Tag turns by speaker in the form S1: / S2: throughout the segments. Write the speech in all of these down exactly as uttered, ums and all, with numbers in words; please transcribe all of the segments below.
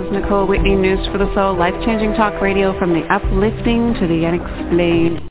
S1: is Nicole Whitney, News for the Soul, life-changing talk radio from the uplifting to the unexplained.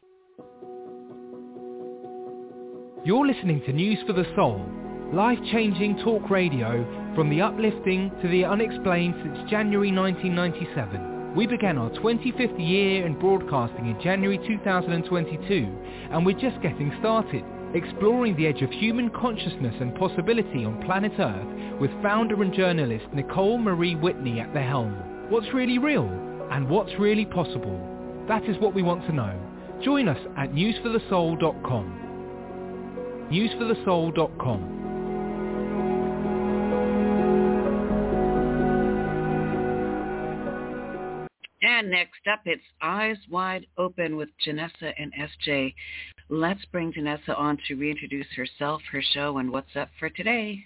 S2: You're listening to News for the Soul, life-changing talk radio from the uplifting to the unexplained since January nineteen ninety-seven. We began our twenty-fifth year in broadcasting in January two thousand twenty-two, and we're just getting started, exploring the edge of human consciousness and possibility on planet Earth with founder and journalist Nicole Marie Whitney at the helm. What's really real and what's really possible? That is what we want to know. Join us at news for the soul dot com. news for the soul dot com.
S3: And next up, it's Eyes Wide Open with Janessa and S J. Let's bring Janessa on to reintroduce herself, her show, and what's up for today.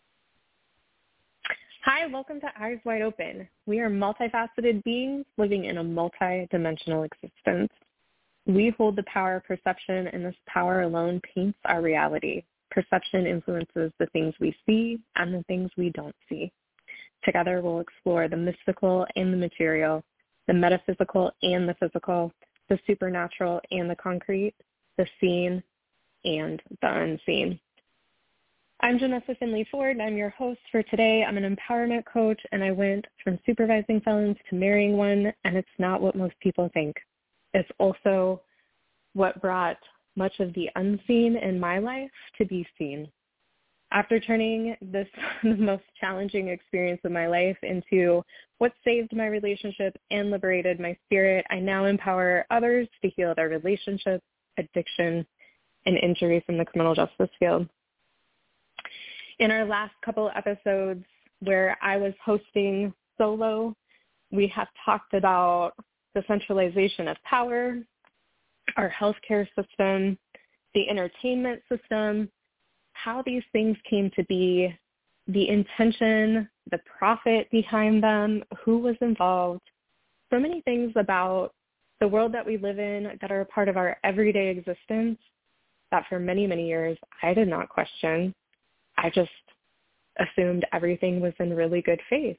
S4: Hi, welcome to Eyes Wide Open. We are multifaceted beings living in a multi-dimensional existence. We hold the power of perception, and this power alone paints our reality. Perception influences the things we see and the things we don't see. Together, we'll explore the mystical and the material, the metaphysical and the physical, the supernatural and the concrete, the seen and the unseen. I'm Janessa Finley Ford, and I'm your host for today. I'm an empowerment coach, and I went from supervising felons to marrying one, and it's not what most people think. It's also what brought much of the unseen in my life to be seen. After turning this the most challenging experience of my life into what saved my relationship and liberated my spirit, I now empower others to heal their relationship, addiction, and injury from the criminal justice field. In our last couple episodes where I was hosting solo, we have talked about the centralization of power, our healthcare system, the entertainment system, how these things came to be, the intention, the profit behind them, who was involved, so many things about the world that we live in that are a part of our everyday existence that for many, many years I did not question. I just assumed everything was in really good faith.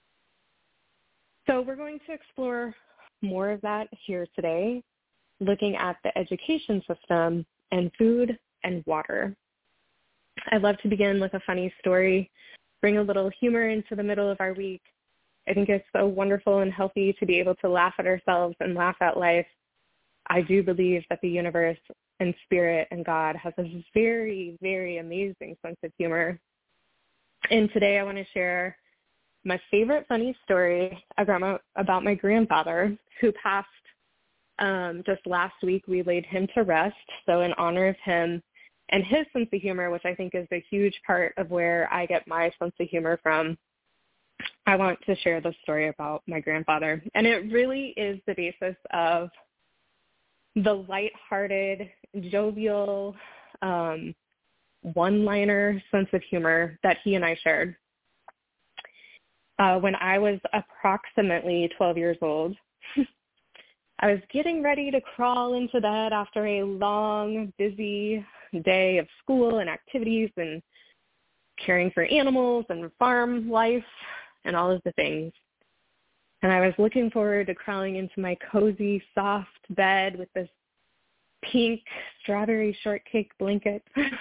S4: So we're going to explore more of that here today, looking at the education system and food and water. I'd love to begin with a funny story, bring a little humor into the middle of our week. I think it's so wonderful and healthy to be able to laugh at ourselves and laugh at life. I do believe that the universe and spirit and God has a very, very amazing sense of humor. And today I want to share my favorite funny story about my, about my grandfather who passed um, just last week. We laid him to rest. So in honor of him and his sense of humor, which I think is a huge part of where I get my sense of humor from, I want to share the story about my grandfather. And it really is the basis of the lighthearted, jovial, um, one-liner sense of humor that he and I shared. Uh, when I was approximately twelve years old, I was getting ready to crawl into bed after a long, busy day of school and activities and caring for animals and farm life and all of the things. And I was looking forward to crawling into my cozy, soft bed with this pink strawberry shortcake blanket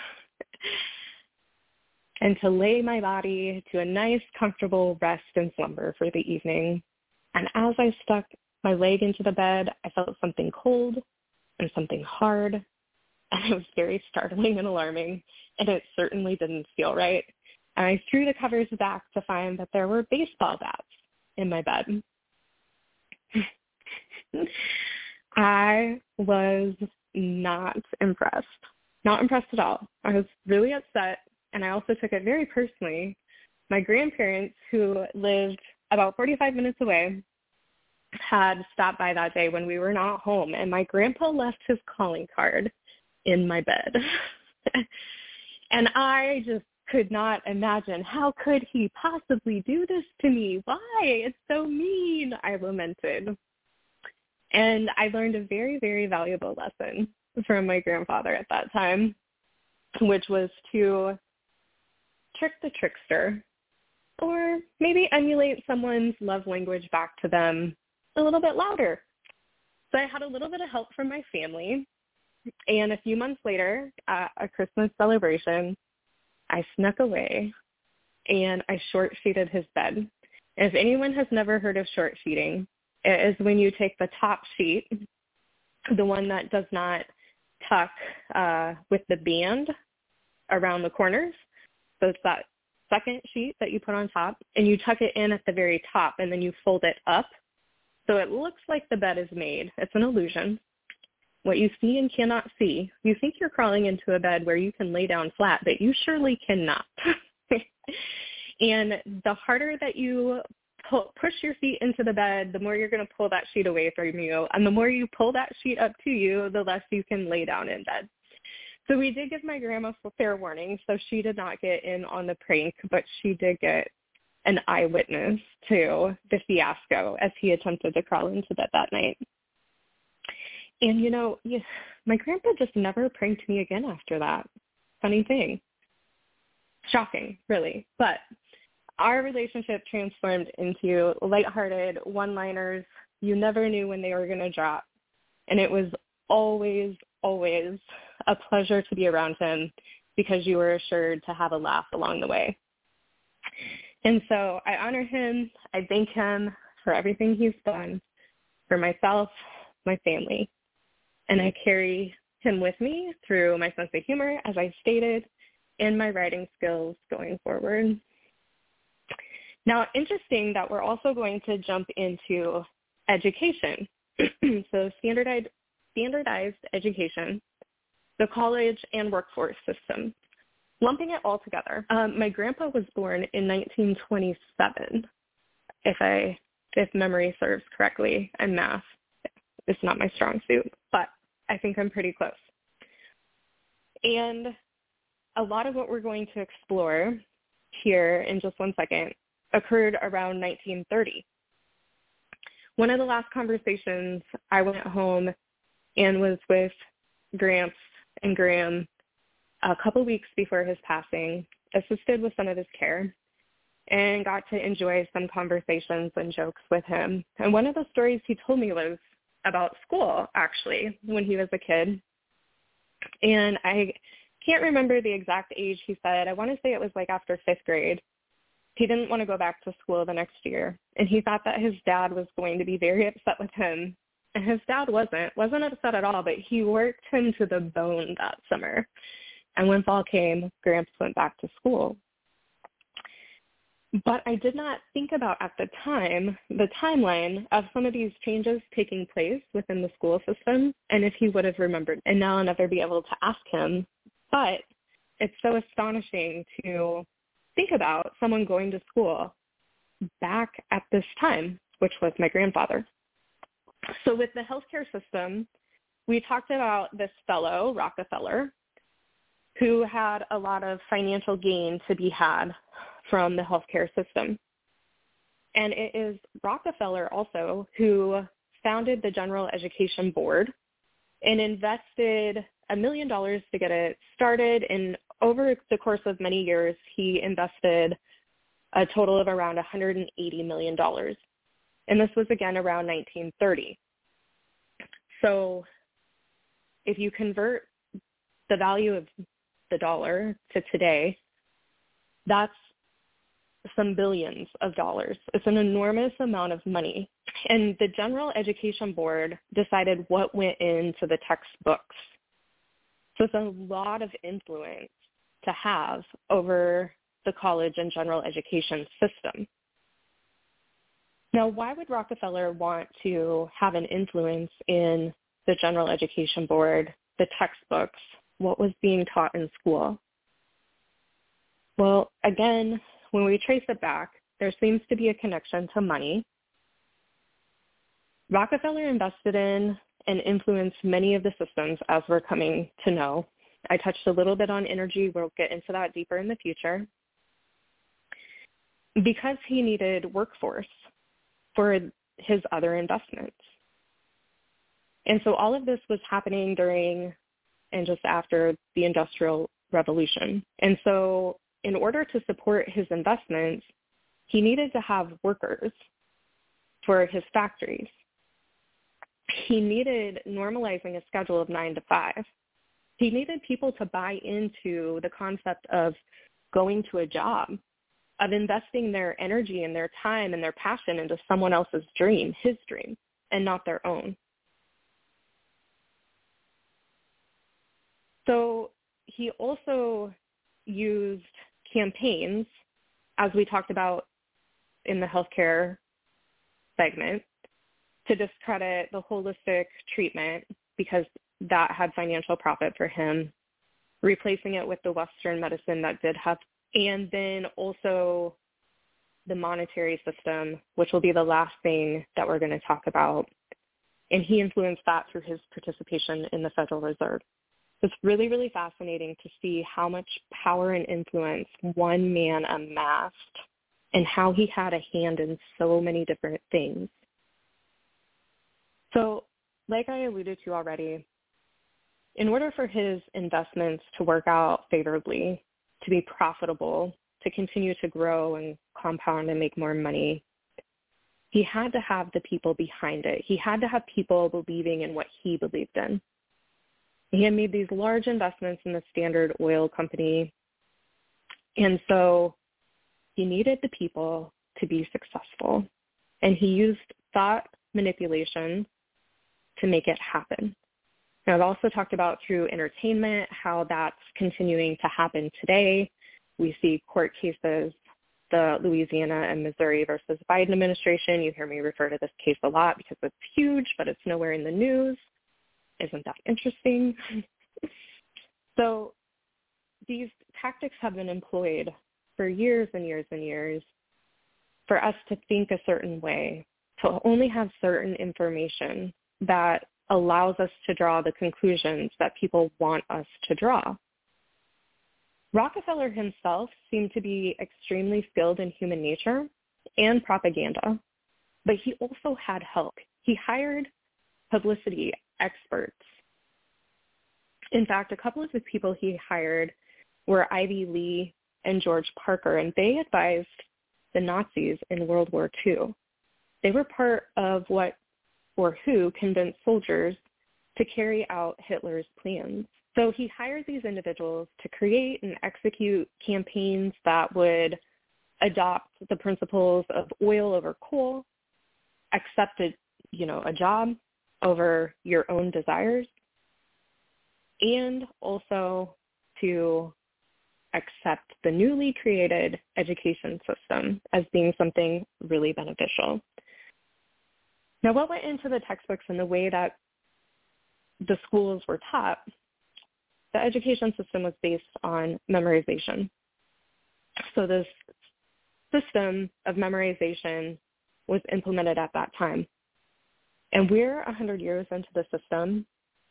S4: and to lay my body to a nice, comfortable rest and slumber for the evening. And as I stuck my leg into the bed, I felt something cold and something hard, and it was very startling and alarming, and it certainly didn't feel right. And I threw the covers back to find that there were baseball bats in my bed. I was not impressed. Not impressed at all. I was really upset, and I also took it very personally. My grandparents, who lived about forty-five minutes away, had stopped by that day when we were not home, and my grandpa left his calling card in my bed. And I just could not imagine, how could he possibly do this to me? Why? It's so mean, I lamented. And I learned a very, very valuable lesson from my grandfather at that time, which was to trick the trickster. or maybe emulate someone's love language back to them a little bit louder. So I had a little bit of help from my family, and a few months later at a Christmas celebration, I snuck away and I short-sheeted his bed. And if anyone has never heard of short-sheeting, it is when you take the top sheet, the one that does not tuck uh, with the band around the corners, so it's that second sheet that you put on top, and you tuck it in at the very top, and then you fold it up so it looks like the bed is made. It's an illusion. What you see and cannot see. You think you're crawling into a bed where you can lay down flat, but you surely cannot. And the harder that you pull, push your feet into the bed, the more you're going to pull that sheet away from you. And the more you pull that sheet up to you, the less you can lay down in bed. So we did give my grandma fair warning, so she did not get in on the prank, but she did get an eyewitness to the fiasco as he attempted to crawl into bed that night. And, you know, yeah, my grandpa just never pranked me again after that. Funny thing. Shocking, really. But our relationship transformed into lighthearted one-liners. You never knew when they were going to drop. And it was always, always a pleasure to be around him because you were assured to have a laugh along the way. And so I honor him. I thank him for everything he's done for myself, my family. And I carry him with me through my sense of humor, as I stated, and my writing skills going forward. Now, interesting that we're also going to jump into education. So standardized, standardized education, the college and workforce system. Lumping it all together, um, my grandpa was born in nineteen twenty-seven, if I if memory serves correctly, and math is not my strong suit, but I think I'm pretty close. And a lot of what we're going to explore here in just one second occurred around nineteen thirty. One of the last conversations, I went home and was with Gramps and Graham a couple weeks before his passing, assisted with some of his care, and got to enjoy some conversations and jokes with him. And one of the stories he told me was about school, actually, when he was a kid. And I can't remember the exact age he said. I want to say it was like after fifth grade. He didn't want to go back to school the next year. And he thought that his dad was going to be very upset with him. And his dad wasn't, wasn't upset at all, but he worked him to the bone that summer. And when fall came, Gramps went back to school. But I did not think about at the time the timeline of some of these changes taking place within the school system and if he would have remembered. And now I'll never be able to ask him. But it's so astonishing to think about someone going to school back at this time, which was my grandfather. So with the healthcare system, we talked about this fellow, Rockefeller, who had a lot of financial gain to be had from the healthcare system. And it is Rockefeller also who founded the General Education Board and invested a million dollars to get it started. And over the course of many years, he invested a total of around one hundred eighty million dollars. And this was again around nineteen thirty. So if you convert the value of the dollar to today, that's some billions of dollars. It's an enormous amount of money. And the General Education Board decided what went into the textbooks. So it's a lot of influence to have over the college and general education system. Now, why would Rockefeller want to have an influence in the General Education Board, the textbooks, what was being taught in school? Well, again, when we trace it back, there seems to be a connection to money. Rockefeller invested in and influenced many of the systems, as we're coming to know. I touched a little bit on energy. We'll get into that deeper in the future. Because he needed workforce for his other investments. And so all of this was happening during and just after the Industrial Revolution. And so in order to support his investments, he needed to have workers for his factories. He needed normalizing a schedule of nine to five. He needed people to buy into the concept of going to a job, of investing their energy and their time and their passion into someone else's dream, his dream, and not their own. So he also used campaigns, as we talked about in the healthcare segment, to discredit the holistic treatment because that had financial profit for him, replacing it with the Western medicine that did have, and then also the monetary system, which will be the last thing that we're going to talk about. And he influenced that through his participation in the Federal Reserve. It's really, really fascinating to see how much power and influence one man amassed and how he had a hand in so many different things. So, like I alluded to already, in order for his investments to work out favorably, to be profitable, to continue to grow and compound and make more money, he had to have the people behind it. He had to have people believing in what he believed in. He had made these large investments in the Standard Oil Company, and so he needed the people to be successful. And he used thought manipulation to make it happen. Now, I've also talked about through entertainment how that's continuing to happen today. We see court cases, the Louisiana and Missouri versus Biden administration. You hear me refer to this case a lot because it's huge, but it's nowhere in the news. Isn't that interesting? So these tactics have been employed for years and years and years for us to think a certain way, to only have certain information that allows us to draw the conclusions that people want us to draw. Rockefeller himself seemed to be extremely skilled in human nature and propaganda, but he also had help. He hired publicity experts. In fact, a couple of the people he hired were Ivy Lee and George Parker, and they advised the Nazis in World War Two. They were part of what or who convinced soldiers to carry out Hitler's plans. So he hired these individuals to create and execute campaigns that would adopt the principles of oil over coal, accept a, you know, a job over your own desires, and also to accept the newly created education system as being something really beneficial. Now, what went into the textbooks and the way that the schools were taught, the education system was based on memorization. So this system of memorization was implemented at that time. And we're one hundred years into the system,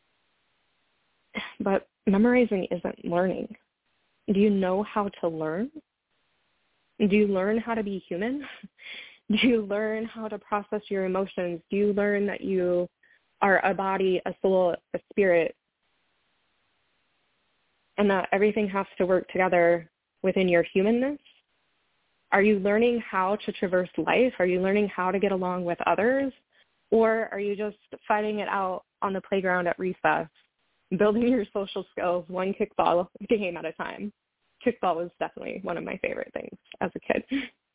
S4: but memorizing isn't learning. Do you know how to learn? Do you learn how to be human? Do you learn how to process your emotions? Do you learn that you are a body, a soul, a spirit, and that everything has to work together within your humanness? Are you learning how to traverse life? Are you learning how to get along with others? Or are you just fighting it out on the playground at recess, building your social skills one kickball game at a time? Kickball was definitely one of my favorite things as a kid.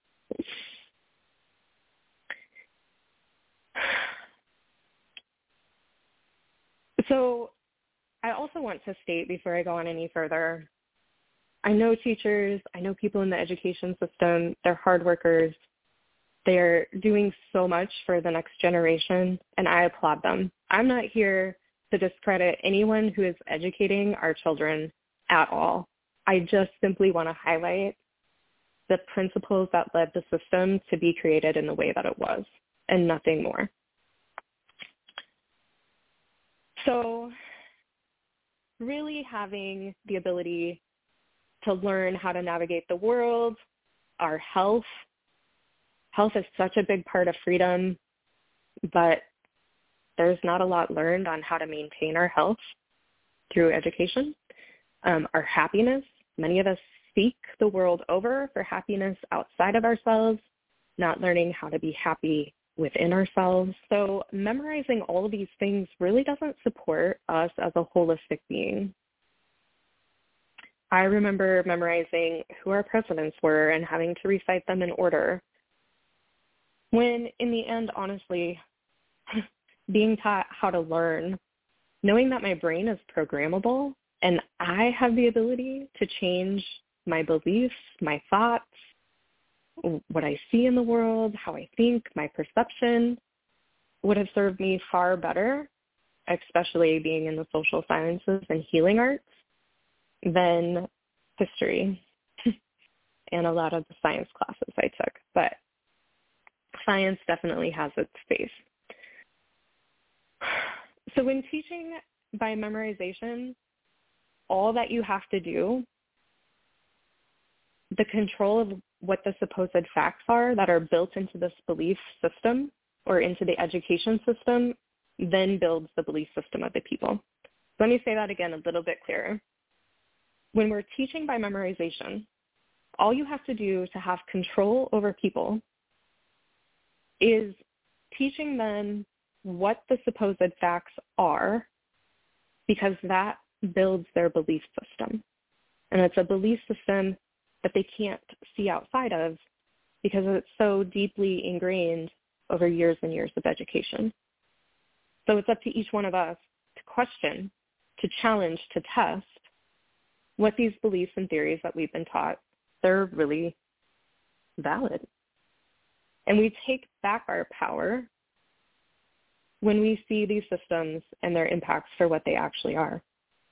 S4: So I also want to state before I go on any further, I know teachers, I know people in the education system, they're hard workers. They're doing so much for the next generation, and I applaud them. I'm not here to discredit anyone who is educating our children at all. I just simply want to highlight the principles that led the system to be created in the way that it was, and nothing more. So really having the ability to learn how to navigate the world, our health. Health is such a big part of freedom, but there's not a lot learned on how to maintain our health through education. Um, our happiness, many of us seek the world over for happiness outside of ourselves, not learning how to be happy within ourselves. So memorizing all of these things really doesn't support us as a holistic being. I remember memorizing who our presidents were and having to recite them in order, when in the end, honestly, being taught how to learn, knowing that my brain is programmable and I have the ability to change my beliefs, my thoughts, what I see in the world, how I think, my perception, would have served me far better, especially being in the social sciences and healing arts, than history and a lot of the science classes I took. But science definitely has its space. So when teaching by memorization, all that you have to do, the control of what the supposed facts are that are built into this belief system or into the education system, then builds the belief system of the people. Let me say that again a little bit clearer. When we're teaching by memorization, all you have to do to have control over people is teaching them what the supposed facts are, because that builds their belief system. And it's a belief system that they can't see outside of because it's so deeply ingrained over years and years of education. So it's up to each one of us to question, to challenge, to test what these beliefs and theories that we've been taught, they're really valid. And we take back our power when we see these systems and their impacts for what they actually are.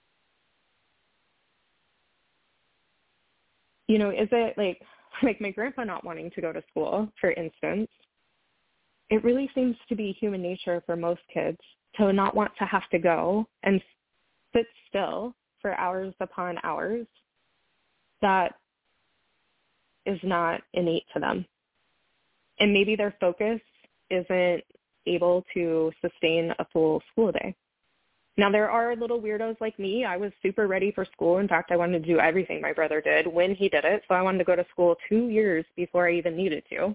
S4: You know, is it like, like my grandpa not wanting to go to school, for instance? It really seems to be human nature for most kids to not want to have to go and sit still for hours upon hours. That is not innate to them. And maybe their focus isn't able to sustain a full school day. Now, there are little weirdos like me. I was super ready for school. In fact, I wanted to do everything my brother did when he did it. So I wanted to go to school two years before I even needed to.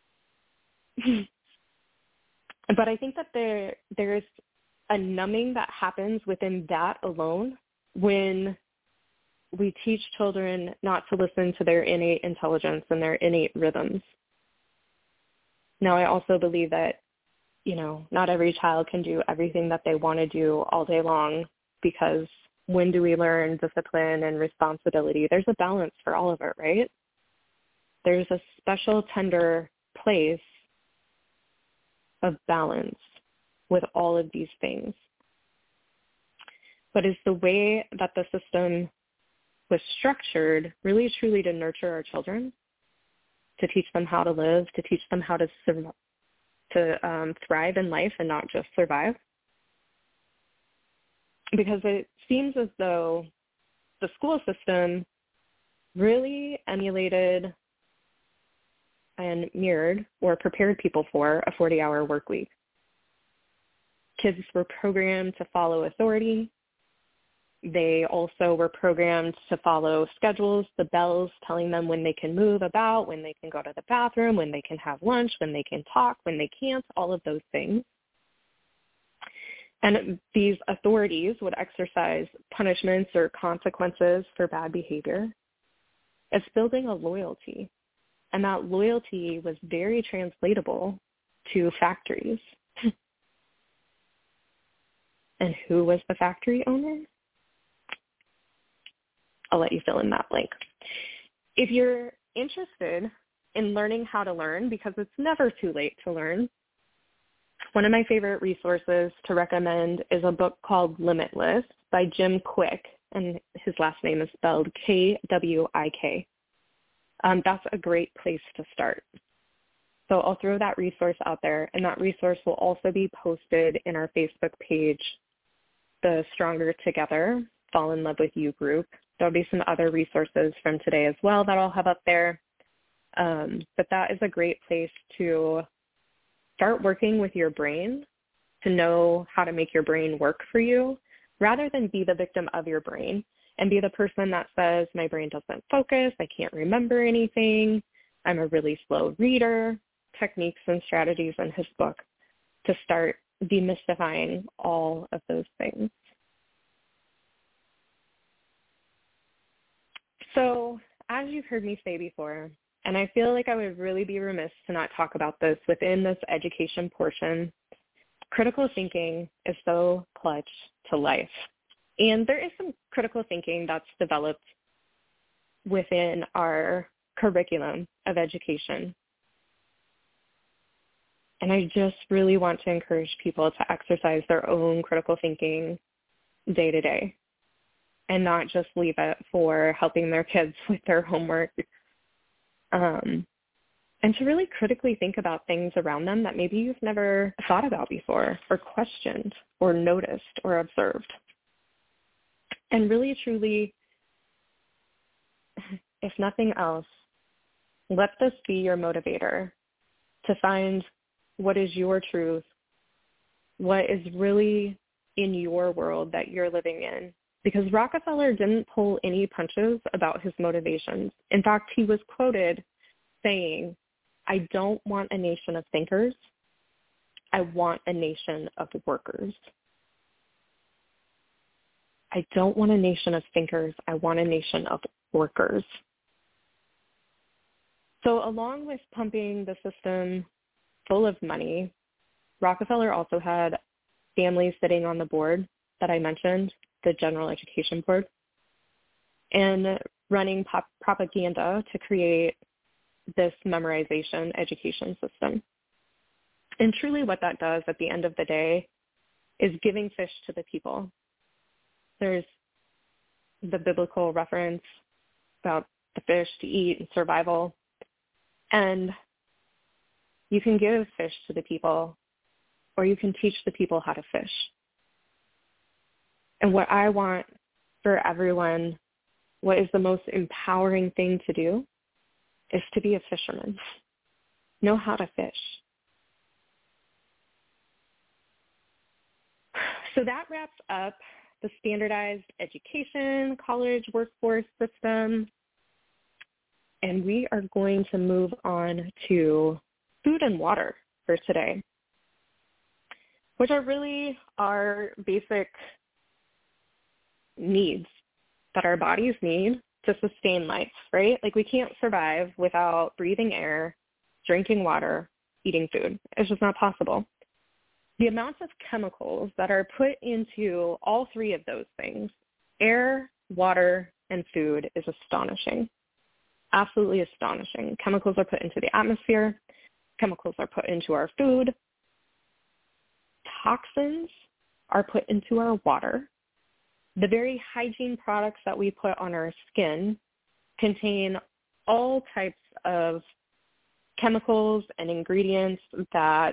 S4: But I think that there there's a numbing that happens within that alone when we teach children not to listen to their innate intelligence and their innate rhythms. Now, I also believe that, you know, not every child can do everything that they want to do all day long, because when do we learn discipline and responsibility? There's a balance for all of it, right? There's a special, tender place of balance with all of these things. But is the way that the system was structured really truly to nurture our children, to teach them how to live, to teach them how to survive, to um, thrive in life and not just survive? Because it seems as though the school system really emulated and mirrored or prepared people for a forty-hour work week. Kids were programmed to follow authority. They also were programmed to follow schedules, the bells telling them when they can move about, when they can go to the bathroom, when they can have lunch, when they can talk, when they can't, all of those things. And these authorities would exercise punishments or consequences for bad behavior. It's building a loyalty. And that loyalty was very translatable to factories. And who was the factory owner? I'll let you fill in that blank. If you're interested in learning how to learn, because it's never too late to learn, one of my favorite resources to recommend is a book called Limitless by Jim Kwik, and his last name is spelled K W I K. Um, that's a great place to start. So I'll throw that resource out there, and that resource will also be posted in our Facebook page, the Stronger Together Fall in Love with You group. There'll be some other resources from today as well that I'll have up there. Um, but that is a great place to start working with your brain, to know how to make your brain work for you, rather than be the victim of your brain and be the person that says, my brain doesn't focus, I can't remember anything, I'm a really slow reader. techniques and strategies in his book to start demystifying all of those things. So, as you've heard me say before, and I feel like I would really be remiss to not talk about this within this education portion, critical thinking is so clutch to life. And there is some critical thinking that's developed within our curriculum of education. And I just really want to encourage people to exercise their own critical thinking day to day and not just leave it for helping their kids with their homework. Um, and to really critically think about things around them that maybe you've never thought about before or questioned or noticed or observed. And really, truly, if nothing else, let this be your motivator to find what is your truth, what is really in your world that you're living in. Because Rockefeller didn't pull any punches about his motivations. In fact, he was quoted saying, "I don't want a nation of thinkers. I want a nation of workers." I don't want a nation of thinkers. I want a nation of workers. So along with pumping the system full of money, Rockefeller also had families sitting on the board that I mentioned, the General Education Board, and running pop- propaganda to create this memorization education system. And truly what that does at the end of the day is giving fish to the people. There's the biblical reference about the fish to eat and survival. And you can give fish to the people, or you can teach the people how to fish. And what I want for everyone, what is the most empowering thing to do, is to be a fisherman. Know how to fish. So that wraps up the standardized education, college, workforce system. And we are going to move on to food and water for today, which are really our basic needs that our bodies need to sustain life, right? Like we can't survive without breathing air, drinking water, eating food. It's just not possible. The amounts of chemicals that are put into all three of those things, air, water, and food, is astonishing. Absolutely astonishing. Chemicals are put into the atmosphere. Chemicals are put into our food. Toxins are put into our water. The very hygiene products that we put on our skin contain all types of chemicals and ingredients that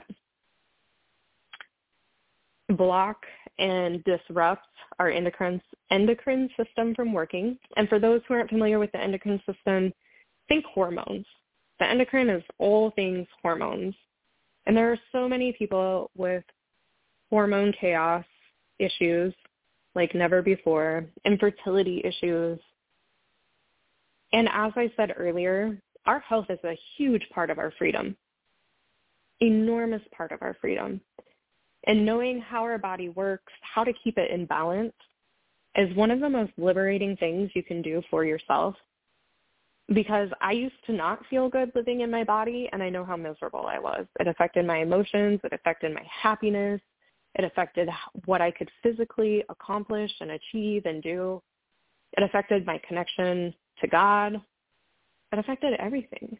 S4: block and disrupt our endocrine, endocrine system from working. And for those who aren't familiar with the endocrine system, think hormones. The endocrine is all things hormones. And there are so many people with hormone chaos issues like never before, infertility issues. And as I said earlier, our health is a huge part of our freedom, enormous part of our freedom. And knowing how our body works, how to keep it in balance, is one of the most liberating things you can do for yourself. Because I used to not feel good living in my body, and I know how miserable I was. It affected my emotions. It affected my happiness. It affected what I could physically accomplish and achieve and do. It affected my connection to God. It affected everything.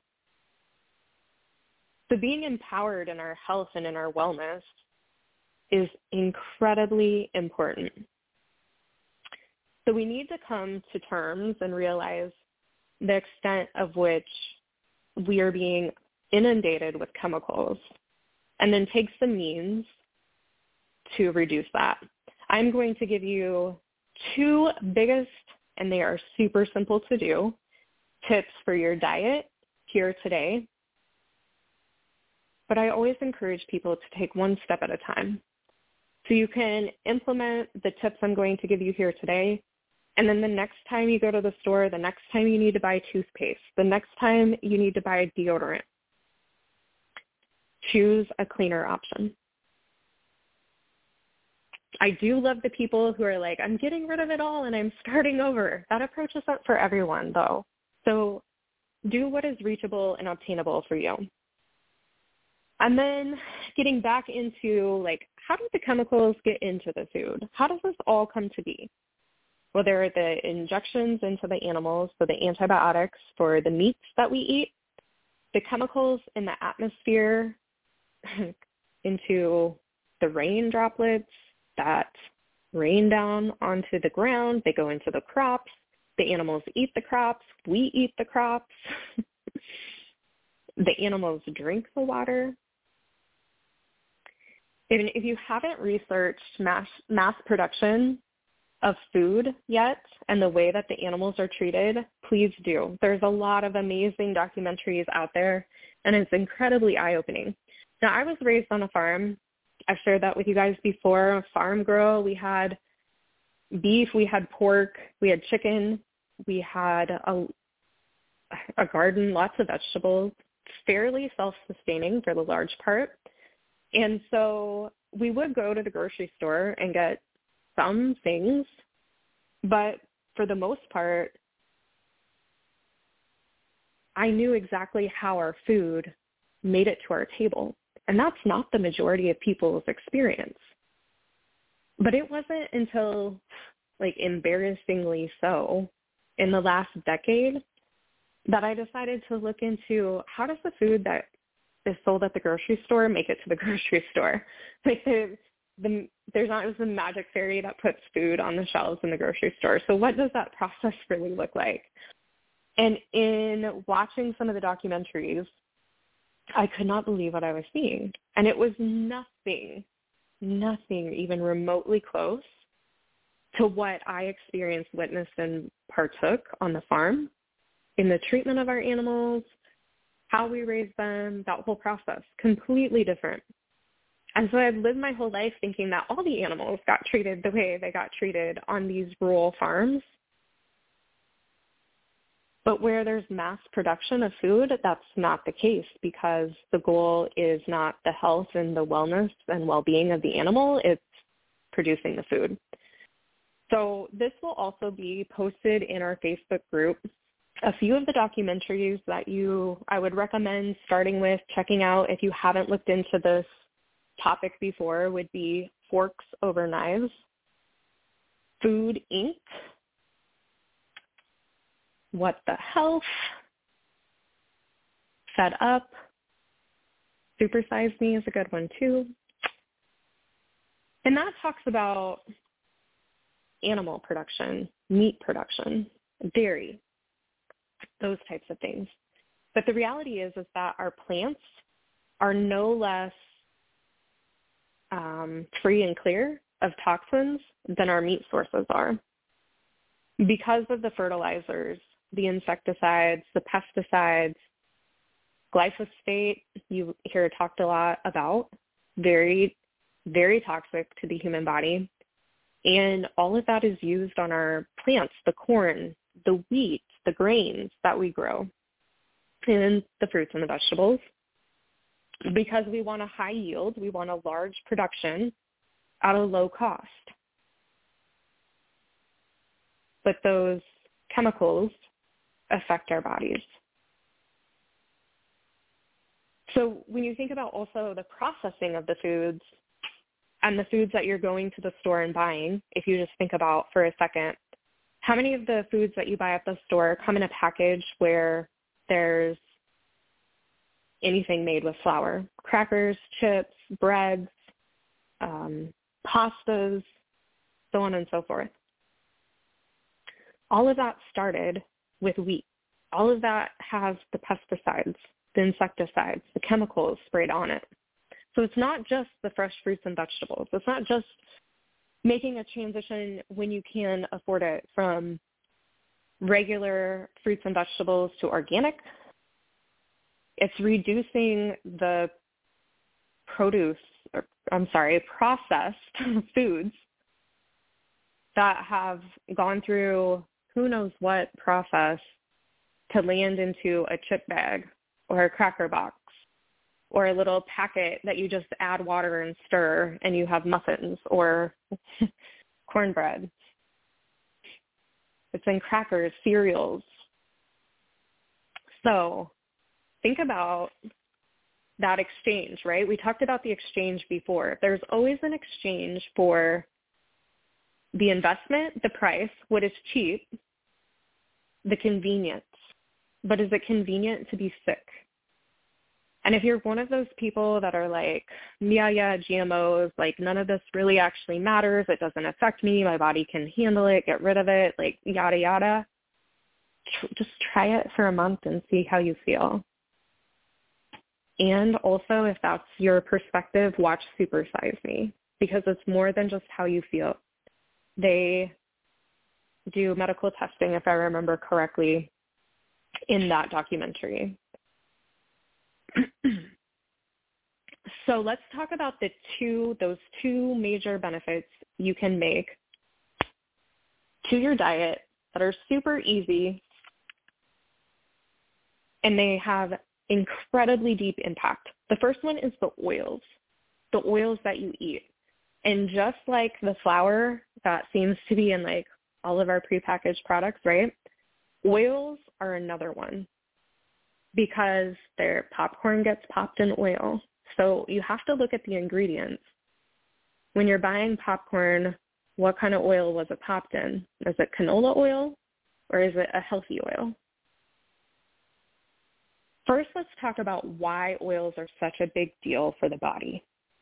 S4: So being empowered in our health and in our wellness is incredibly important. So we need to come to terms and realize the extent of which we are being inundated with chemicals, and then take some means to reduce that. I'm going to give you two biggest, and they are super simple to do, tips for your diet here today. But I always encourage people to take one step at a time. So you can implement the tips I'm going to give you here today, and then the next time you go to the store, the next time you need to buy toothpaste, the next time you need to buy deodorant, choose a cleaner option. I do love the people who are like, I'm getting rid of it all and I'm starting over. That approach isn't for everyone, though. So do what is reachable and obtainable for you. And then getting back into, like, how do the chemicals get into the food? How does this all come to be? Well, there are the injections into the animals, so the antibiotics for the meats that we eat, the chemicals in the atmosphere into the rain droplets that rain down onto the ground. They go into the crops. The animals eat the crops. We eat the crops. The animals drink the water. Even if you haven't researched mass, mass production of food yet and the way that the animals are treated, please do. There's a lot of amazing documentaries out there, and it's incredibly eye-opening. Now, I was raised on a farm. I've shared that with you guys before. A farm girl. We had beef. We had pork. We had chicken. We had a, a garden, lots of vegetables, fairly self-sustaining for the large part. And so we would go to the grocery store and get some things, but for the most part, I knew exactly how our food made it to our table. And that's not the majority of people's experience. But it wasn't until, like, embarrassingly so, in the last decade that I decided to look into how does the food that is sold at the grocery store make it to the grocery store. Like the, the, there's not just a magic fairy that puts food on the shelves in the grocery store. So what does that process really look like? And in watching some of the documentaries, I could not believe what I was seeing. And it was nothing, nothing even remotely close to what I experienced, witnessed, and partook on the farm in the treatment of our animals, how we raise them, that whole process, completely different. And so I've lived my whole life thinking that all the animals got treated the way they got treated on these rural farms. But where there's mass production of food, that's not the case, because the goal is not the health and the wellness and well-being of the animal, it's producing the food. So this will also be posted in our Facebook group. A few of the documentaries that you, I would recommend starting with, checking out if you haven't looked into this topic before, would be Forks Over Knives, Food Incorporated, What the Health, Fed Up, Super Size Me is a good one too. And that talks about animal production, meat production, dairy, those types of things. But the reality is, is that our plants are no less um, free and clear of toxins than our meat sources are. Because of the fertilizers, the insecticides, the pesticides, glyphosate, you hear talked a lot about, very, very toxic to the human body. And all of that is used on our plants, the corn, the wheat, the grains that we grow, and the fruits and the vegetables. Because we want a high yield, we want a large production at a low cost. But those chemicals affect our bodies. So when you think about also the processing of the foods and the foods that you're going to the store and buying, if you just think about for a second, how many of the foods that you buy at the store come in a package where there's anything made with flour? Crackers, chips, breads, um, pastas, so on and so forth. All of that started with wheat. All of that has the pesticides, the insecticides, the chemicals sprayed on it. So it's not just the fresh fruits and vegetables. It's not just making a transition when you can afford it from regular fruits and vegetables to organic. It's reducing the produce, or, I'm sorry, processed foods that have gone through who knows what process to land into a chip bag or a cracker box or a little packet that you just add water and stir and you have muffins or cornbread. It's in crackers, cereals. So think about that exchange, right? We talked about the exchange before. There's always an exchange for the investment, the price, what is cheap, the convenience. But is it convenient to be sick? And if you're one of those people that are like, yeah, yeah, G M Os, like none of this really actually matters, it doesn't affect me, my body can handle it, get rid of it, like yada, yada, tr- just try it for a month and see how you feel. And also, if that's your perspective, watch Super Size Me, because it's more than just how you feel. They do medical testing, if I remember correctly, in that documentary. So let's talk about the two, those two major benefits you can make to your diet that are super easy, and they have incredibly deep impact. The first one is the oils, the oils that you eat. And just like the flour that seems to be in like all of our prepackaged products, right? Oils are another one, because their popcorn gets popped in oil. So you have to look at the ingredients. When you're buying popcorn, what kind of oil was it popped in? Is it canola oil or is it a healthy oil? First, let's talk about why oils are such a big deal for the body.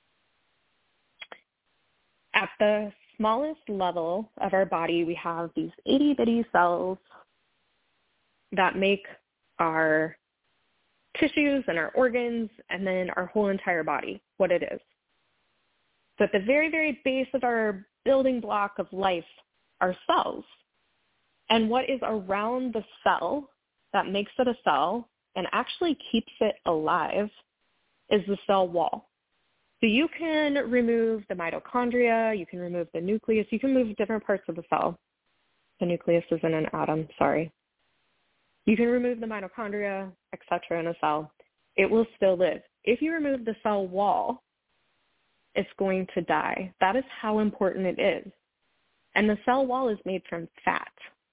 S4: At the smallest level of our body, we have these itty-bitty cells that make our tissues and our organs, and then our whole entire body, what it is. So at the very, very base of our building block of life are cells. And what is around the cell that makes it a cell and actually keeps it alive is the cell wall. So you can remove the mitochondria, you can remove the nucleus, you can remove different parts of the cell. The nucleus isn't an atom, sorry. You can remove the mitochondria, et cetera, in a cell. It will still live. If you remove the cell wall, it's going to die. That is how important it is. And the cell wall is made from fat.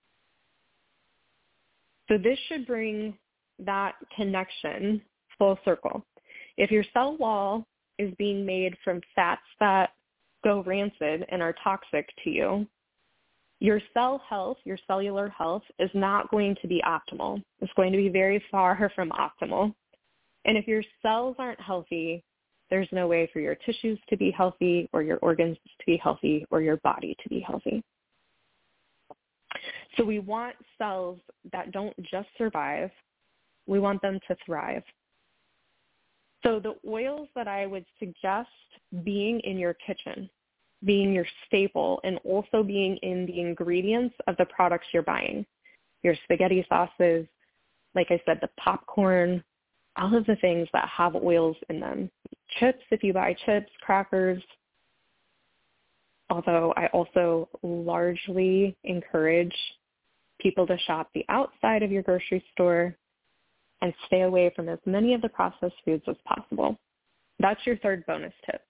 S4: So this should bring that connection full circle. If your cell wall is being made from fats that go rancid and are toxic to you, your cell health, your cellular health is not going to be optimal. It's going to be very far from optimal. And if your cells aren't healthy, there's no way for your tissues to be healthy or your organs to be healthy or your body to be healthy. So we want cells that don't just survive. We want them to thrive. So the oils that I would suggest being in your kitchen, being your staple, and also being in the ingredients of the products you're buying, your spaghetti sauces, like I said, the popcorn, all of the things that have oils in them. Chips, if you buy chips, crackers, although I also largely encourage people to shop the outside of your grocery store and stay away from as many of the processed foods as possible. That's your third bonus tip.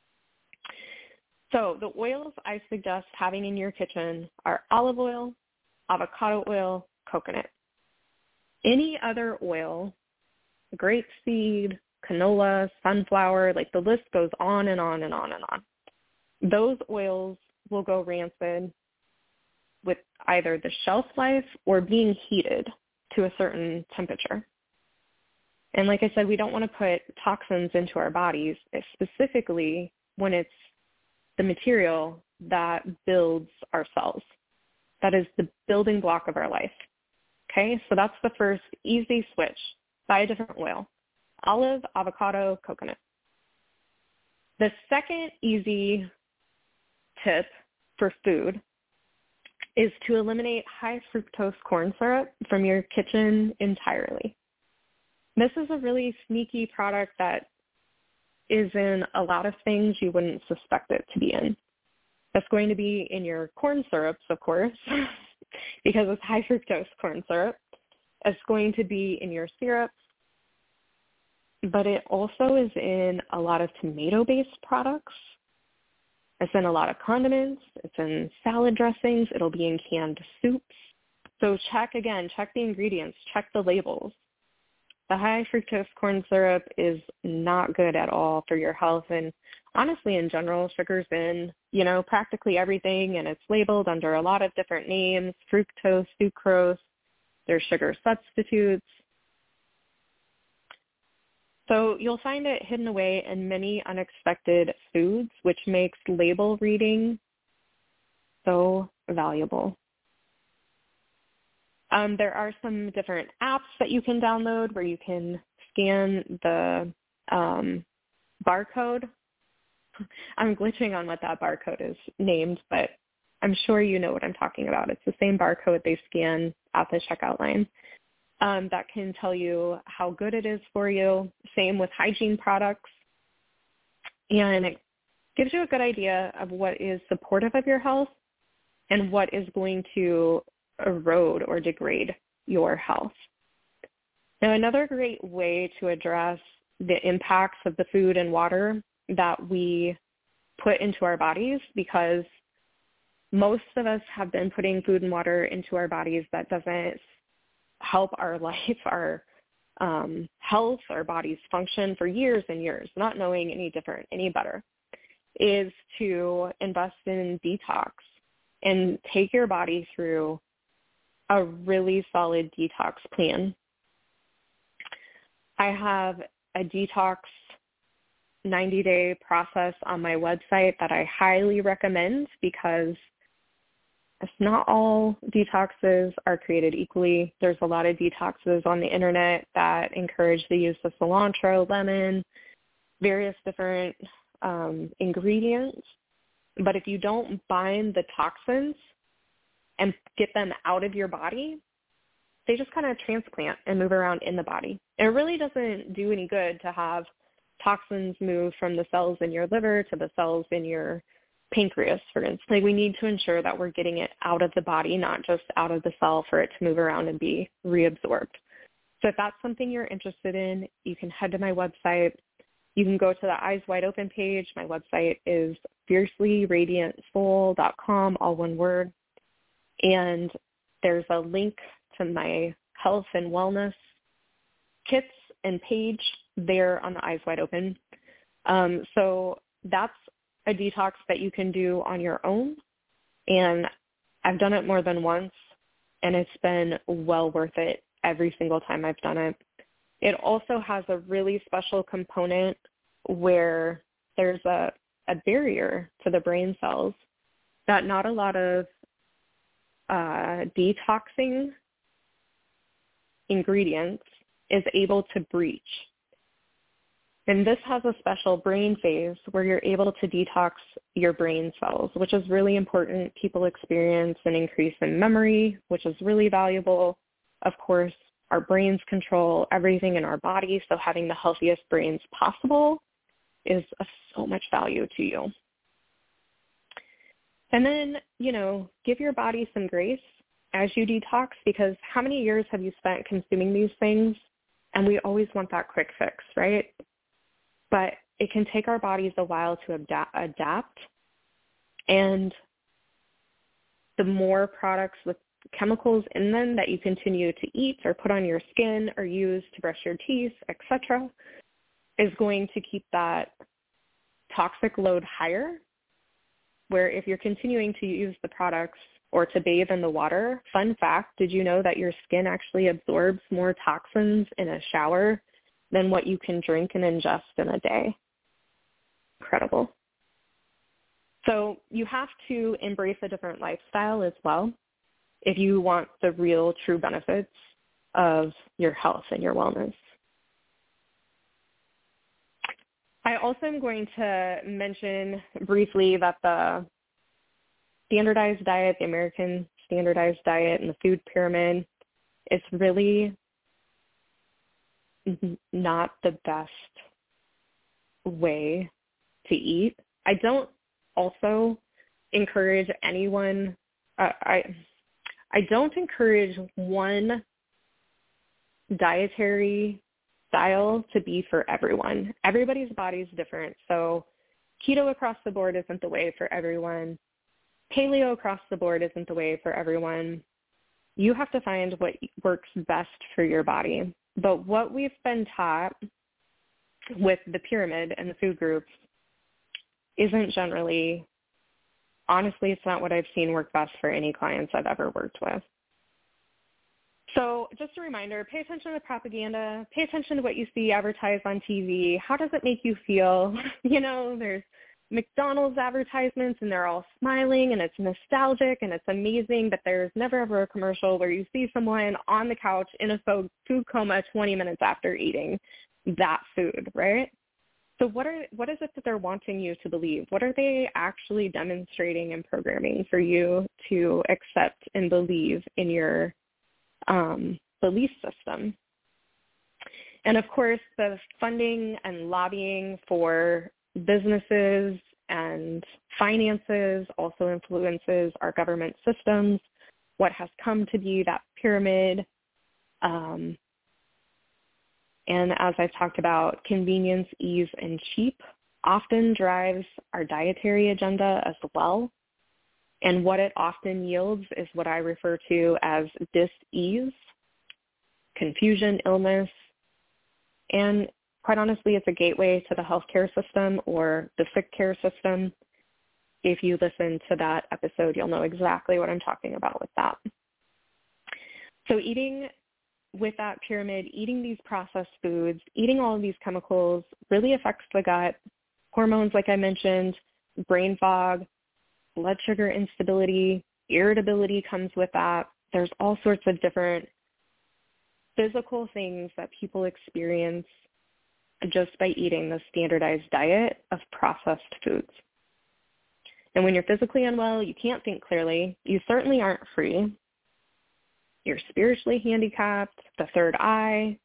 S4: So the oils I suggest having in your kitchen are olive oil, avocado oil, coconut. Any other oil, grapeseed, canola, sunflower, like the list goes on and on and on and on. Those oils will go rancid with either the shelf life or being heated to a certain temperature. And like I said, we don't want to put toxins into our bodies, specifically when it's the material that builds our cells. That is the building block of our life. Okay, so that's the first easy switch. Buy a different oil. Olive, avocado, coconut. The second easy tip for food is to eliminate high fructose corn syrup from your kitchen entirely. This is a really sneaky product that is in a lot of things you wouldn't suspect it to be in. It's going to be in your corn syrups, of course, because it's high fructose corn syrup. It's going to be in your syrups. but it also is in a lot of tomato-based products. It's in a lot of condiments. It's in salad dressings. It'll be in canned soups. So check, again, check the ingredients. Check the labels. The high fructose corn syrup is not good at all for your health. And honestly, in general, sugar's in, you know, practically everything, and it's labeled under a lot of different names: fructose, sucrose. There's sugar substitutes. So you'll find it hidden away in many unexpected foods, which makes label reading so valuable. Um, there are some different apps that you can download where you can scan the um, barcode. I'm glitching on what that barcode is named, but I'm sure you know what I'm talking about. It's the same barcode they scan at the checkout line. Um, that can tell you how good it is for you. Same with hygiene products. And it gives you a good idea of what is supportive of your health and what is going to erode or degrade your health. Now, another great way to address the impacts of the food and water that we put into our bodies, because most of us have been putting food and water into our bodies that doesn't help our life, our um, health, our body's function for years and years, not knowing any different, any better, is to invest in detox and take your body through a really solid detox plan. I have a detox ninety-day process on my website that I highly recommend, because it's not all detoxes are created equally. There's a lot of detoxes on the internet that encourage the use of cilantro, lemon, various different um, ingredients. But if you don't bind the toxins and get them out of your body, they just kind of transplant and move around in the body. And it really doesn't do any good to have toxins move from the cells in your liver to the cells in your pancreas, for instance. Like, we need to ensure that we're getting it out of the body, not just out of the cell for it to move around and be reabsorbed. So if that's something you're interested in, you can head to my website. You can go to the Eyes Wide Open page. My website is fiercely radiant soul dot com, all one word. And there's a link to my health and wellness kits and page there on the Eyes Wide Open. Um, so that's a detox that you can do on your own. And I've done it more than once, and it's been well worth it every single time I've done it. It also has a really special component where there's a, a barrier to the brain cells that not a lot of uh, detoxing ingredients is able to breach. And this has a special brain phase where you're able to detox your brain cells, which is really important. People experience an increase in memory, which is really valuable. Of course, our brains control everything in our body, so having the healthiest brains possible is of so much value to you. And then, you know, give your body some grace as you detox, because how many years have you spent consuming these things? And we always want that quick fix, right? But it can take our bodies a while to adapt. And the more products with chemicals in them that you continue to eat or put on your skin or use to brush your teeth, et cetera, is going to keep that toxic load higher, where if you're continuing to use the products or to bathe in the water, fun fact, did you know that your skin actually absorbs more toxins in a shower than what you can drink and ingest in a day? Incredible. So you have to embrace a different lifestyle as well if you want the real true benefits of your health and your wellness. I also am going to mention briefly that the standardized diet, the American standardized diet, and the food pyramid is really not the best way to eat. I don't also encourage anyone, uh, I I don't encourage one dietary style to be for everyone. Everybody's body is different. So keto across the board isn't the way for everyone. Paleo across the board isn't the way for everyone. You have to find what works best for your body. But what we've been taught with the pyramid and the food groups isn't generally, honestly, it's not what I've seen work best for any clients I've ever worked with. So just a reminder, pay attention to the propaganda, pay attention to what you see advertised on T V. How does it make you feel? You know, there's McDonald's advertisements and they're all smiling and it's nostalgic and it's amazing, but there's never ever a commercial where you see someone on the couch in a food coma twenty minutes after eating that food, right? So what are what is it that they're wanting you to believe? What are they actually demonstrating and programming for you to accept and believe in your um, belief system? And of course, the funding and lobbying for businesses and finances also influences our government systems, what has come to be that pyramid. Um, and as I've talked about, convenience, ease, and cheap often drives our dietary agenda as well. And what it often yields is what I refer to as dis-ease, confusion, illness, and quite honestly, it's a gateway to the healthcare system or the sick care system. If you listen to that episode, you'll know exactly what I'm talking about with that. So eating with that pyramid, eating these processed foods, eating all of these chemicals really affects the gut. Hormones, like I mentioned, brain fog, blood sugar instability, irritability comes with that. There's all sorts of different physical things that people experience just by eating the standardized diet of processed foods. And when you're physically unwell, you can't think clearly. You certainly aren't free. You're spiritually handicapped. The third eye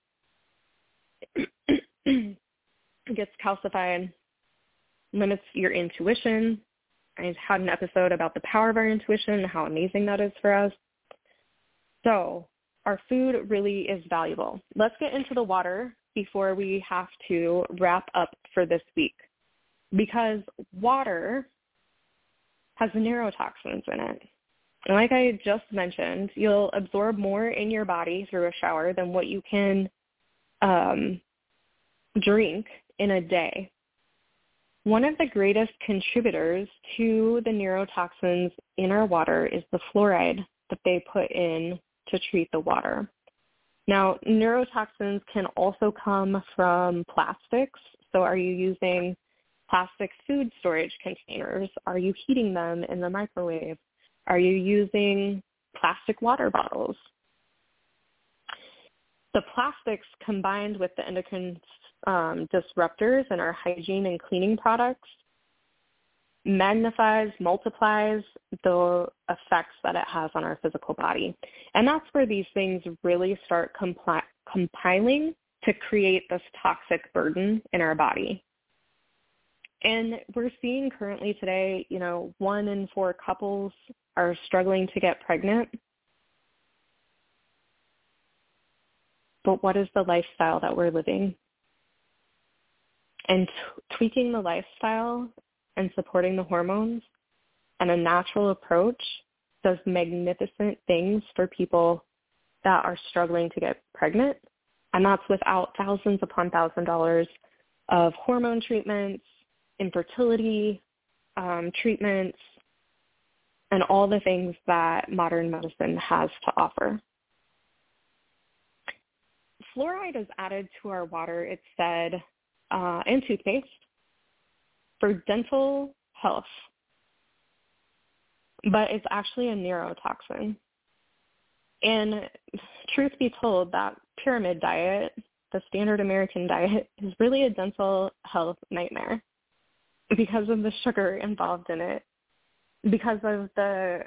S4: gets calcified, limits your intuition. I had an episode about the power of our intuition and how amazing that is for us. So our food really is valuable. Let's get into the water before we have to wrap up for this week, because water has neurotoxins in it. And like I just mentioned, you'll absorb more in your body through a shower than what you can um, drink in a day. One of the greatest contributors to the neurotoxins in our water is the fluoride that they put in to treat the water. Now, neurotoxins can also come from plastics. So are you using plastic food storage containers? Are you heating them in the microwave? Are you using plastic water bottles? The plastics combined with the endocrine um, disruptors in our hygiene and cleaning products magnifies, multiplies the effects that it has on our physical body. And that's where these things really start compli- compiling to create this toxic burden in our body. And we're seeing currently today, you know, one in four couples are struggling to get pregnant. But what is the lifestyle that we're living? And t- tweaking the lifestyle and supporting the hormones and a natural approach does magnificent things for people that are struggling to get pregnant. And that's without thousands upon thousand dollars of hormone treatments, infertility um, treatments, and all the things that modern medicine has to offer. Fluoride is added to our water, it's said, uh, and toothpaste for dental health, but it's actually a neurotoxin. And truth be told, that pyramid diet, the standard American diet, is really a dental health nightmare because of the sugar involved in it, because of the,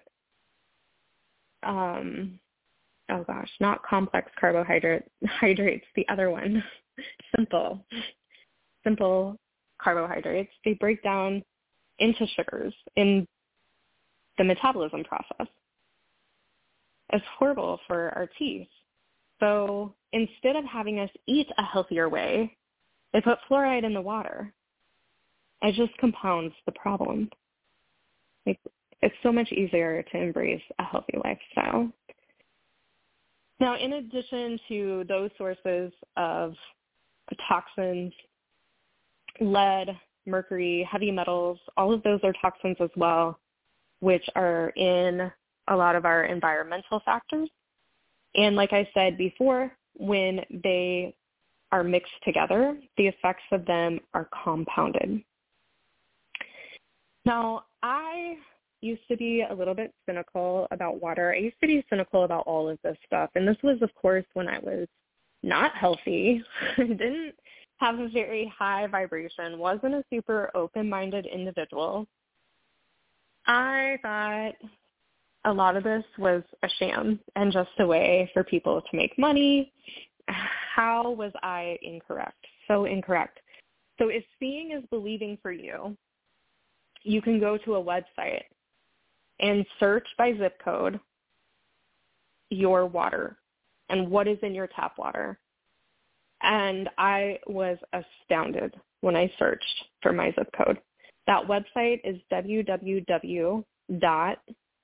S4: um, oh gosh, not complex carbohydrate, hydrates, the other one, simple, simple carbohydrates. They break down into sugars in the metabolism process. It's horrible for our teeth. So instead of having us eat a healthier way, they put fluoride in the water. It just compounds the problem. Like, it's so much easier to embrace a healthy lifestyle. Now, in addition to those sources of toxins, lead, mercury, heavy metals, all of those are toxins as well, which are in a lot of our environmental factors. And like I said before, when they are mixed together, the effects of them are compounded. Now, I used to be a little bit cynical about water. I used to be cynical about all of this stuff. And this was, of course, when I was not healthy, didn't have a very high vibration, wasn't a super open-minded individual. I thought a lot of this was a sham and just a way for people to make money. How was I incorrect? So incorrect. So if seeing is believing for you, you can go to a website and search by zip code your water and what is in your tap water. And I was astounded when I searched for my zip code. That website is w w w dot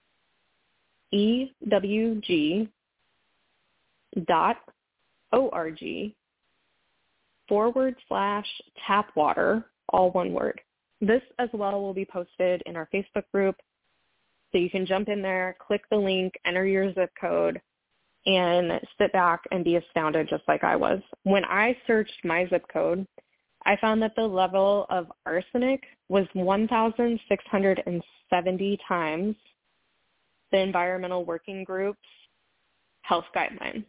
S4: e w g dot org forward slash tap water, all one word. This as well will be posted in our Facebook group. So you can jump in there, click the link, enter your zip code, and sit back and be astounded just like I was. When I searched my zip code, I found that the level of arsenic was one thousand six hundred seventy times the Environmental Working Group's health guideline.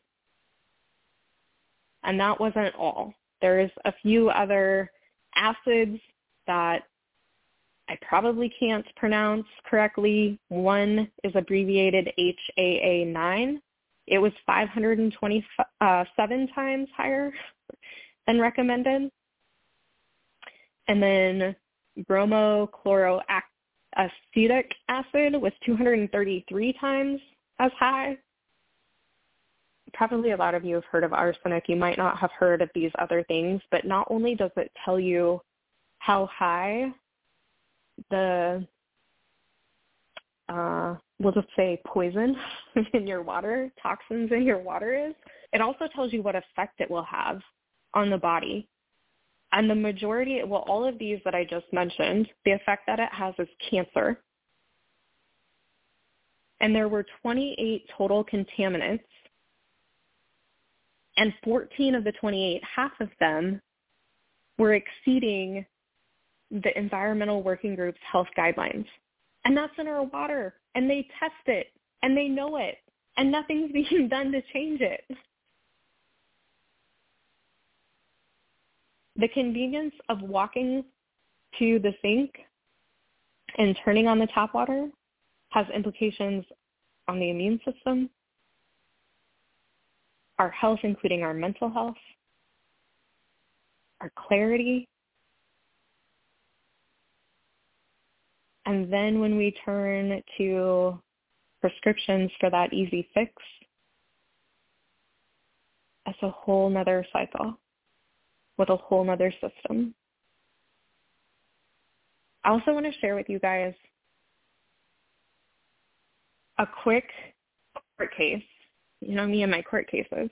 S4: And that wasn't all. There's a few other acids that I probably can't pronounce correctly. One is abbreviated H A A nine. It was five hundred twenty-seven times higher than recommended. And then bromochloroacetic acid was two hundred thirty-three times as high. Probably a lot of you have heard of arsenic. You might not have heard of these other things, but not only does it tell you how high the, uh, we'll just say poison in your water, toxins in your water is, it also tells you what effect it will have on the body. And the majority, well, all of these that I just mentioned, the effect that it has is cancer. And there were twenty-eight total contaminants, and fourteen of the twenty-eight, half of them were exceeding the Environmental Working Group's health guidelines. And that's in our water. And they test it. And they know it. And nothing's being done to change it. The convenience of walking to the sink and turning on the tap water has implications on the immune system, our health, including our mental health, our clarity. And then when we turn to prescriptions for that easy fix, that's a whole nother cycle with a whole nother system. I also want to share with you guys a quick court case. You know me and my court cases.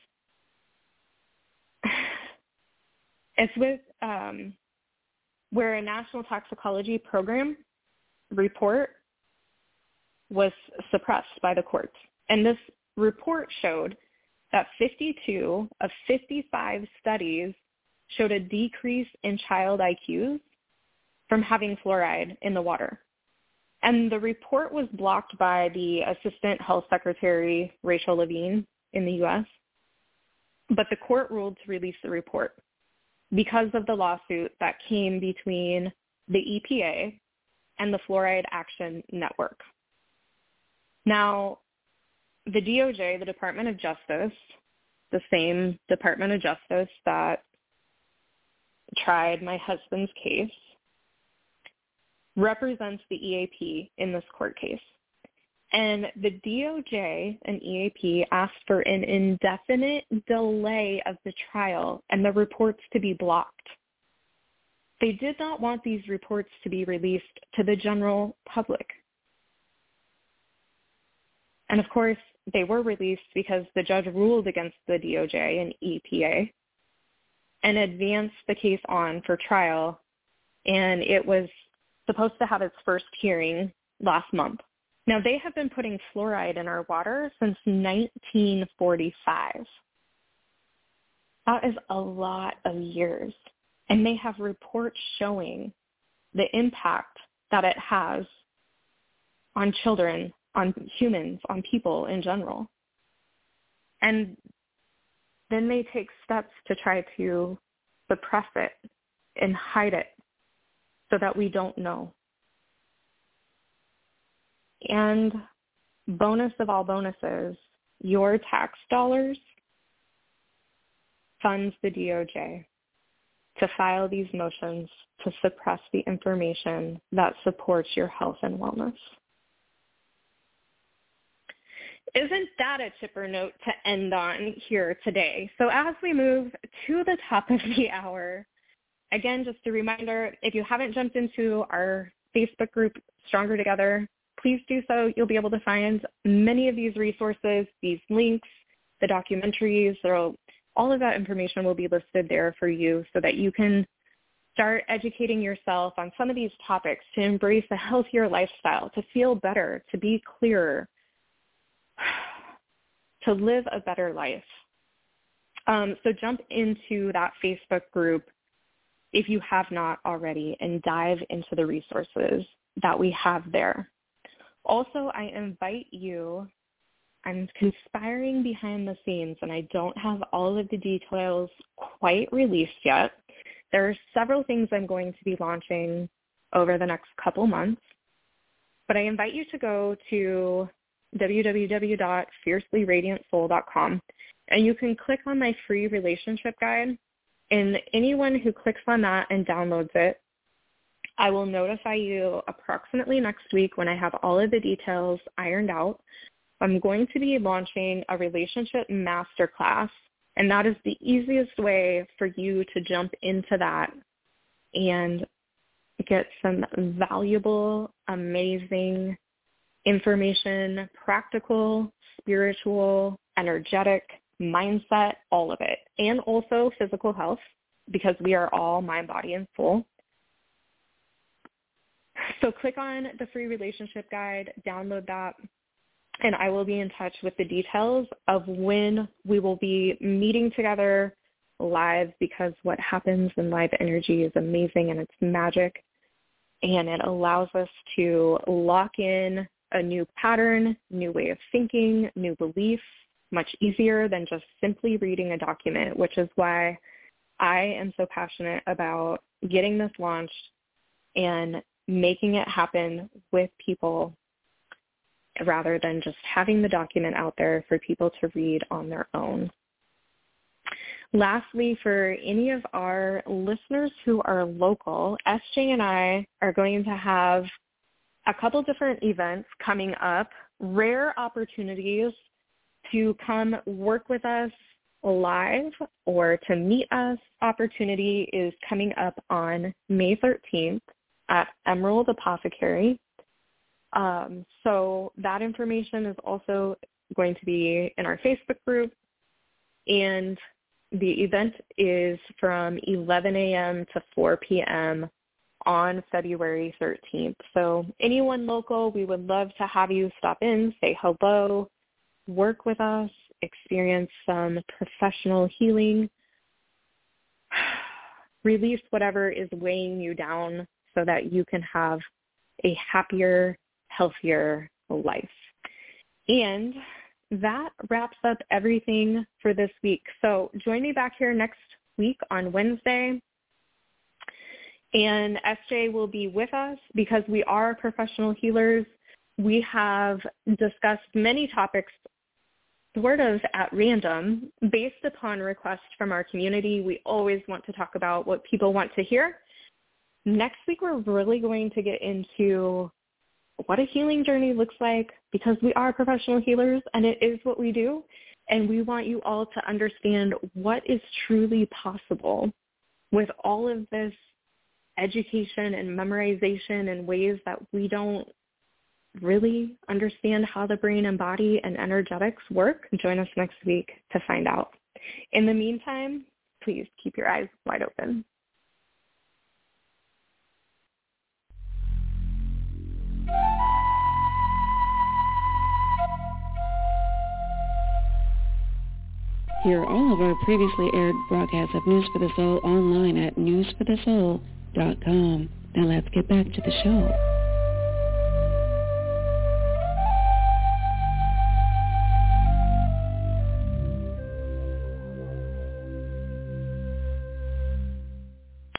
S4: It's with um, where a national toxicology program report was suppressed by the courts. And this report showed that fifty-two of fifty-five studies showed a decrease in child I Qs from having fluoride in the water. And the report was blocked by the Assistant Health Secretary, Rachel Levine, in the U S, but the court ruled to release the report because of the lawsuit that came between the E P A and the Fluoride Action Network. Now, the D O J, the Department of Justice, the same Department of Justice that tried my husband's case, represents the E A P in this court case. And the D O J and E A P asked for an indefinite delay of the trial and the reports to be blocked. They did not want these reports to be released to the general public. And of course, they were released because the judge ruled against the D O J and E P A and advanced the case on for trial. And it was supposed to have its first hearing last month. Now, they have been putting fluoride in our water since nineteen forty-five. That is a lot of years. And they have reports showing the impact that it has on children, on humans, on people in general. And then they take steps to try to suppress it and hide it so that we don't know. And bonus of all bonuses, your tax dollars funds the D O J to file these motions to suppress the information that supports your health and wellness. Isn't that a chipper note to end on here today? So as we move to the top of the hour, again, just a reminder, if you haven't jumped into our Facebook group, Stronger Together, please do so. You'll be able to find many of these resources, these links, the documentaries. There'll, all of that information will be listed there for you so that you can start educating yourself on some of these topics to embrace a healthier lifestyle, to feel better, to be clearer, to live a better life. Um, so jump into that Facebook group if you have not already and dive into the resources that we have there. Also, I invite you, I'm conspiring behind the scenes and I don't have all of the details quite released yet. There are several things I'm going to be launching over the next couple months, but I invite you to go to w w w dot fiercely radiant soul dot com and you can click on my free relationship guide, and anyone who clicks on that and downloads it, I will notify you approximately next week when I have all of the details ironed out. I'm going to be launching a relationship masterclass, and that is the easiest way for you to jump into that and get some valuable, amazing information, practical, spiritual, energetic, mindset, all of it, and also physical health, because we are all mind, body, and soul. So click on the free relationship guide, download that, and I will be in touch with the details of when we will be meeting together live, because what happens in live energy is amazing and it's magic, and it allows us to lock in a new pattern, new way of thinking, new beliefs, much easier than just simply reading a document, which is why I am so passionate about getting this launched and making it happen with people rather than just having the document out there for people to read on their own. Lastly, for any of our listeners who are local, S J and I are going to have a couple different events coming up, rare opportunities to come work with us live or to meet us. Opportunity is coming up on May thirteenth at Emerald Apothecary. Um, so that information is also going to be in our Facebook group, and the event is from eleven a.m. to four p.m. on February thirteenth. So anyone local, we would love to have you stop in, say hello, work with us, experience some professional healing, release whatever is weighing you down so that you can have a happier, healthier life. And that wraps up everything for this week. So join me back here next week on Wednesday. And S J will be with us because we are professional healers. We have discussed many topics sort of at random based upon requests from our community. We always want to talk about what people want to hear. Next week, we're really going to get into what a healing journey looks like, because we are professional healers and it is what we do. And we want you all to understand what is truly possible with all of this education and memorization in ways that we don't really understand how the brain and body and energetics work. Join us next week to find out. In the meantime, please keep your eyes wide open.
S1: Hear all of our previously aired broadcasts of News for the Soul online at news for the soul dot com. Now let's get back to the show.